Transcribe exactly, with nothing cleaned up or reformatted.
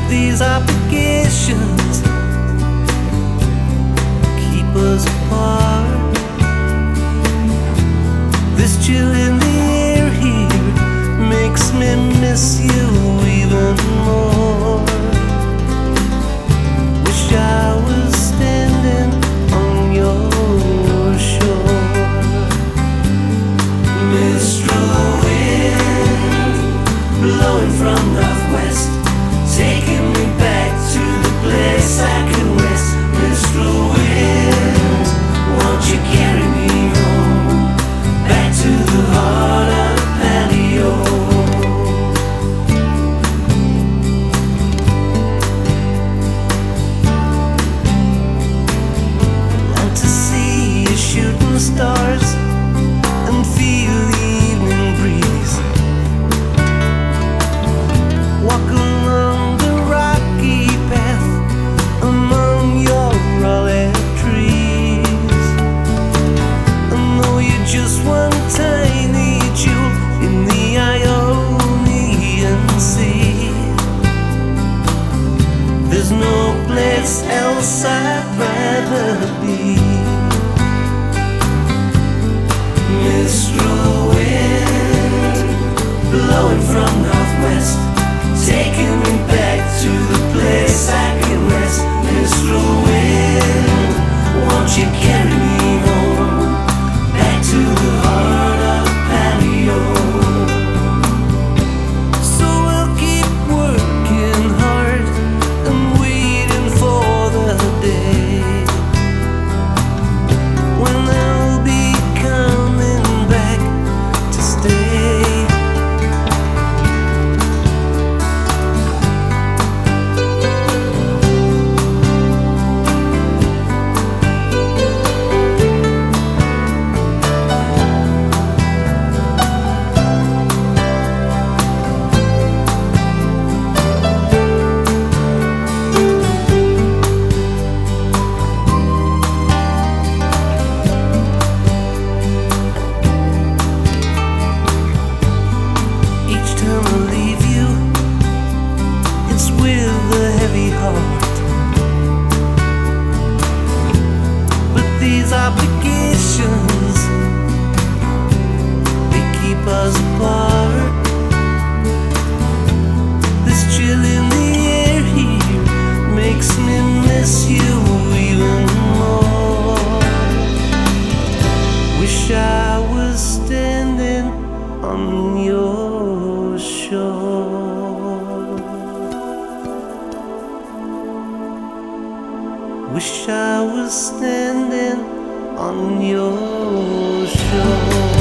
these obligations keep us apart. This chill in the air here makes me miss you even more. Wish I was standing on your shore. Mistral wind blowing from northwest, taking me back to the place I can rest. Mistral wind, won't you carry me home, back to the heart of Palio? Long to see you shooting stars and feel the evening breeze. Walk along the rocky path among your olive trees. I know you're just one tiny jewel in the Ionian Sea. There's no place else I'd rather be. Mistral wind blowing from northwest, taking me back to the place I can rest. Mistral wind, won't you carry me home, back to the heart of Palio? So we'll keep working hard and waiting for the day when I'll be coming back to stay. Each time I leave you, it's with a heavy heart. But these obligations, they keep us apart. This chill in the air here makes me miss you even more. Wish I was standing on your shore. Wish I was standing on your shore.